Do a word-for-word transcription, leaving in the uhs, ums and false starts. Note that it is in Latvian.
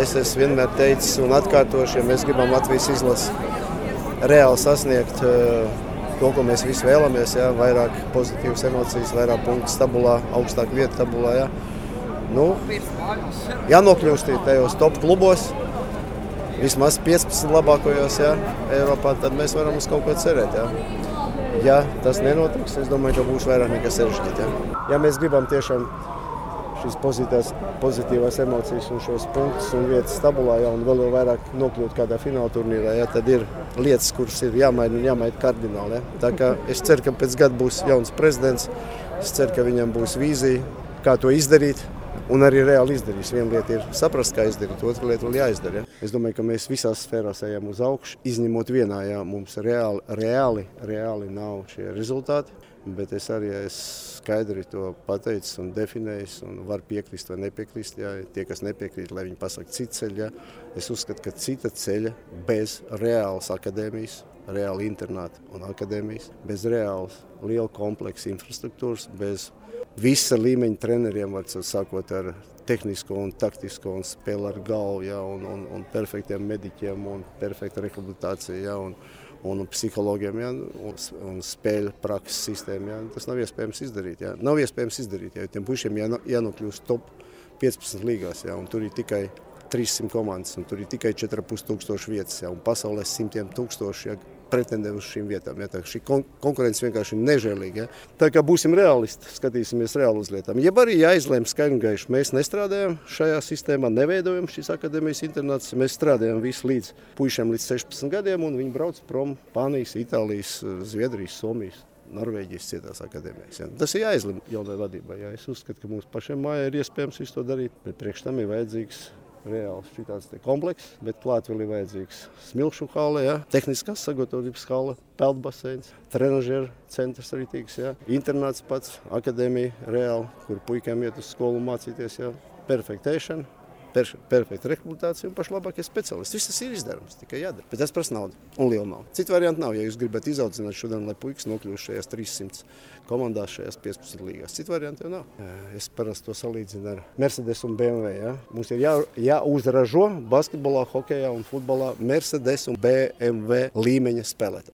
es esmu vienmēr teicis un atkārtošu, ja mēs gribam Latvijas izlasi reāli sasniegt to, ko mēs visi vēlamies, jā, vairāk pozitīvas emocijas, vairāk punktus tabulā, augstāk vieta tabulā, jā. Nu, jānokļūst tajos top klubos, vismaz piecpadsmit labākajos, jā, Eiropā, tad mēs varam uz kaut ko cerēt, jā. Ja tas nenotiks, es domāju, ka būs vairāk nekā sarežģīt, jā. Ja mēs gribam tiešām šīs pozitīvās, pozitīvās emocijas un šos punktus un vietas tabulā, jā, un vēl jau vairāk nokļūt kādā fināla turnīrā, jā, tad ir lietas, kuras ir jāmaina un jāmaina kardināli, jā. Tā kā es ceru, ka pēc gada būs jauns prezidents, es ceru, ka viņam būs vīzija, kā to izdarīt, un arī reāli izdarīs. Viena lieta ir saprast, kā izdarīt, otra lieta vēl jāizdara. Ja? Es domāju, ka mēs visās sfērās ejam uz augšu, izņemot vienā, ja mums reāli, reāli, reāli nav šie rezultāti, bet es arī esmu skaidri to pateicis un definējis un var piekrist vai nepiekrist. Ja? Tie, kas nepiekrīt, lai viņi pasaka citu ceļu. Ja? Es uzskatu, ka cita ceļa bez reālas akadēmijas, reāli internāti un akadēmijas, bez reālas liela kompleksa infrastruktūras, bez visa līmeņa treneriem, var sākot ar tehnisko un taktisko un spēli ar galvu, ja, un, un, un perfektiem mediķiem un perfekta rehabilitācija, ja, un, un psihologiem, ja, un, un spēļu prakses sistēmu. Ja. Tas nav iespējams izdarīt. Ja. Nav iespējams izdarīt, ja, jo tiem pušiem jāno, jānokļūst top piecpadsmit līgās, ja, un tur ir tikai trīssimt komandas, un tur ir tikai četri ar pus tūkstoši vietas, ja, un pasaulē simtiem tūkstoši, ja, pretendē uz šīm vietām. Ja, tā, šī kon konkurence vienkārši ir nežēlīga. Ja. Tā kā būsim realisti, skatīsimies reāli uz lietām. Ja arī jāizlēm skaidri un gaiši, mēs nestrādājam šajā sistēmā, neveidojam šīs akadēmijas internātus, mēs strādājam visu līdz puišiem līdz sešpadsmit gadiem, un viņi brauc prom Spānijas, Itālijas, Zviedrijas, Somijas, Norvēģijas citās akadēmijas. Ja. Tas ir jāizlem jaunai vadībai. Ja. Es uzskatu, ka mums pašiem mājā ir iespējams visu to darīt, bet priekš tam ir vajadzīgs reāls šitāds te komplekss, bet klāt vēl ir vajadzīgs smilšu hale, ja, tehniskās sagatavības hale, peldbaseins, trenažieru centrs arī tīks, ja, internāts pats, akadēmija reāli, kur puikiem iet uz skolu mācīties, ja, perfektēšana, per, perfekta rehabilitācija un pašlabākie speciālisti. Viss tas ir izdarams, tikai jādara, bet tas prasa naudu un liela nauda. Citu variantu nav, ja jūs gribat izaudzināt šodien, lai puikas nokļūst šajās trīssimts komandās, šajās piecpadsmit līgās. Citu variantu jau nav. Es parasti to salīdzinu ar Mercedes un B M W. Ja? Mums ir jā, jāuzražo basketbolā, hokejā un futbolā Mercedes un B M W līmeņa spēlētāji.